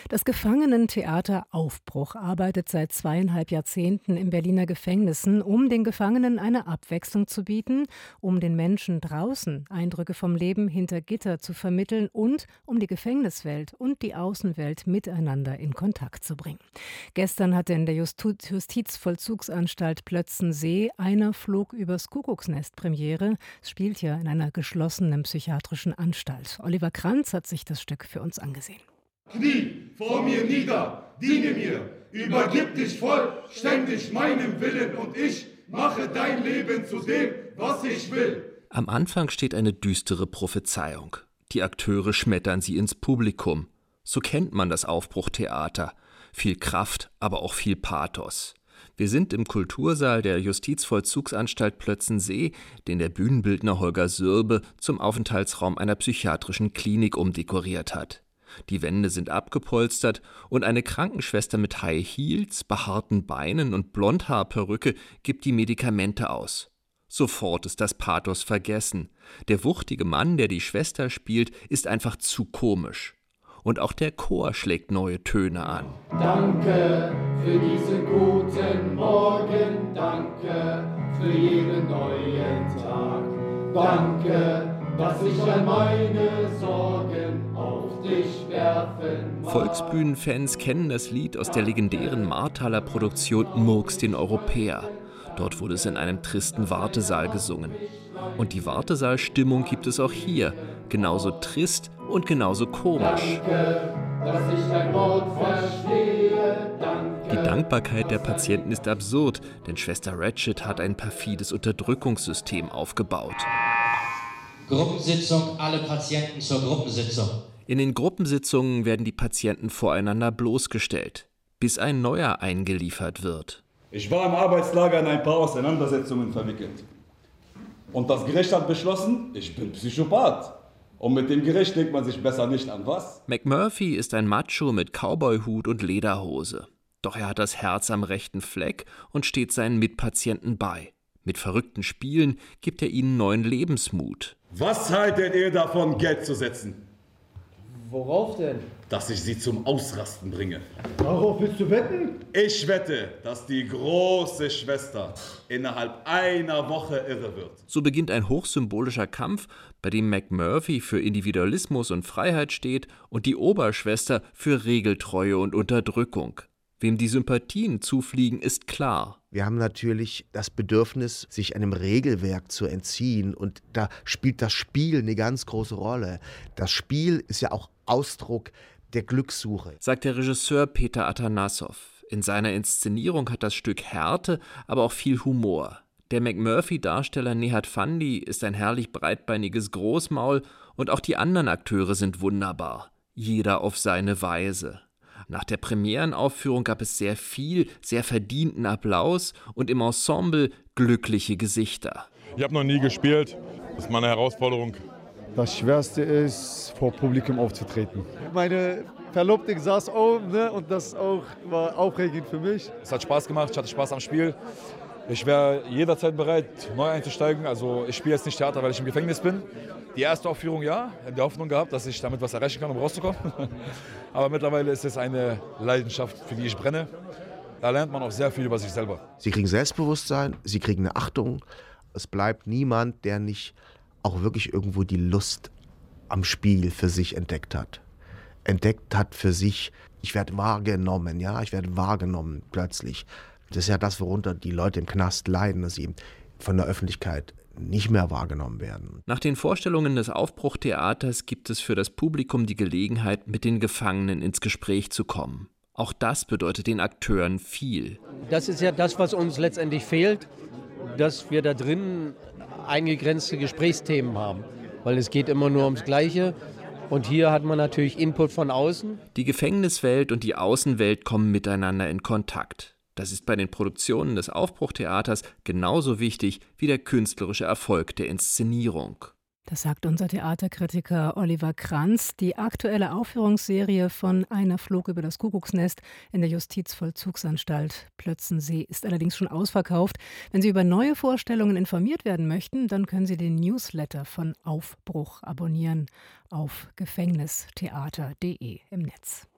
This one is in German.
Das Gefangenentheater Aufbruch arbeitet seit 2,5 Jahrzehnten in Berliner Gefängnissen, um den Gefangenen eine Abwechslung zu bieten, um den Menschen draußen Eindrücke vom Leben hinter Gitter zu vermitteln und um die Gefängniswelt und die Außenwelt miteinander in Kontakt zu bringen. Gestern hatte in der Justizvollzugsanstalt Plötzensee Einer flog übers Kuckucksnest Premiere. Es spielt ja in einer geschlossenen psychiatrischen Anstalt. Oliver Kranz hat sich das Stück für uns angesehen. Knie vor mir nieder, diene mir, übergib dich vollständig meinem Willen und ich mache dein Leben zu dem, was ich will. Am Anfang steht eine düstere Prophezeiung. Die Akteure schmettern sie ins Publikum. So kennt man das Aufbruchtheater. Viel Kraft, aber auch viel Pathos. Wir sind im Kultursaal der Justizvollzugsanstalt Plötzensee, den der Bühnenbildner Holger Sürbe zum Aufenthaltsraum einer psychiatrischen Klinik umdekoriert hat. Die Wände sind abgepolstert und eine Krankenschwester mit High Heels, behaarten Beinen und Blondhaarperücke gibt die Medikamente aus. Sofort ist das Pathos vergessen. Der wuchtige Mann, der die Schwester spielt, ist einfach zu komisch. Und auch der Chor schlägt neue Töne an. Danke für diesen guten Morgen, danke für jeden neuen Tag. Danke, dass ich all meine Sorgen auf dich werfen mag. Volksbühnenfans kennen das Lied aus der legendären Marthaler Produktion Murks den Europäer. Dort wurde es in einem tristen Wartesaal gesungen. Und die Wartesaalstimmung gibt es auch hier. Genauso trist und genauso komisch. Danke, dass ich dein Wort verstehe. Danke. Die Dankbarkeit der Patienten ist absurd, denn Schwester Ratched hat ein perfides Unterdrückungssystem aufgebaut. Gruppensitzung, alle Patienten zur Gruppensitzung. In den Gruppensitzungen werden die Patienten voreinander bloßgestellt, bis ein neuer eingeliefert wird. Ich war im Arbeitslager in ein paar Auseinandersetzungen verwickelt. Und das Gericht hat beschlossen, ich bin Psychopath. Und mit dem Gericht legt man sich besser nicht an was? McMurphy ist ein Macho mit Cowboyhut und Lederhose. Doch er hat das Herz am rechten Fleck und steht seinen Mitpatienten bei. Mit verrückten Spielen gibt er ihnen neuen Lebensmut. Was haltet ihr davon, Geld zu setzen? Worauf denn? Dass ich sie zum Ausrasten bringe. Darauf willst du wetten? Ich wette, dass die große Schwester innerhalb einer Woche irre wird. So beginnt ein hochsymbolischer Kampf, bei dem McMurphy für Individualismus und Freiheit steht und die Oberschwester für Regeltreue und Unterdrückung. Wem die Sympathien zufliegen, ist klar. Wir haben natürlich das Bedürfnis, sich einem Regelwerk zu entziehen. Und da spielt das Spiel eine ganz große Rolle. Das Spiel ist ja auch Ausdruck der Glückssuche, sagt der Regisseur Peter Atanassow. In seiner Inszenierung hat das Stück Härte, aber auch viel Humor. Der McMurphy-Darsteller Nehat Fandi ist ein herrlich breitbeiniges Großmaul und auch die anderen Akteure sind wunderbar. Jeder auf seine Weise. Nach der Premierenaufführung gab es sehr viel, sehr verdienten Applaus und im Ensemble glückliche Gesichter. Ich habe noch nie gespielt. Das ist meine Herausforderung. Das Schwerste ist, vor Publikum aufzutreten. Meine Verlobte saß oben, ne, und das auch war aufregend für mich. Es hat Spaß gemacht, ich hatte Spaß am Spiel. Ich wäre jederzeit bereit, neu einzusteigen. Also ich spiele jetzt nicht Theater, weil ich im Gefängnis bin. Die erste Aufführung ja, ich habe die Hoffnung gehabt, dass ich damit was erreichen kann, um rauszukommen. Aber mittlerweile ist es eine Leidenschaft, für die ich brenne. Da lernt man auch sehr viel über sich selber. Sie kriegen Selbstbewusstsein, sie kriegen eine Achtung. Es bleibt niemand, der nicht auch wirklich irgendwo die Lust am Spiel für sich entdeckt hat. Entdeckt hat für sich, ich werde wahrgenommen, ja, ich werde wahrgenommen plötzlich. Das ist ja das, worunter die Leute im Knast leiden, dass sie von der Öffentlichkeit nicht mehr wahrgenommen werden. Nach den Vorstellungen des Aufbruchtheaters gibt es für das Publikum die Gelegenheit, mit den Gefangenen ins Gespräch zu kommen. Auch das bedeutet den Akteuren viel. Das ist ja das, was uns letztendlich fehlt, dass wir da drin eingegrenzte Gesprächsthemen haben. Weil es geht immer nur ums Gleiche. Und hier hat man natürlich Input von außen. Die Gefängniswelt und die Außenwelt kommen miteinander in Kontakt. Das ist bei den Produktionen des Aufbruchtheaters genauso wichtig wie der künstlerische Erfolg der Inszenierung. Das sagt unser Theaterkritiker Oliver Kranz. Die aktuelle Aufführungsserie von Einer flog über das Kuckucksnest in der Justizvollzugsanstalt Plötzensee ist allerdings schon ausverkauft. Wenn Sie über neue Vorstellungen informiert werden möchten, dann können Sie den Newsletter von Aufbruch abonnieren auf gefängnistheater.de im Netz.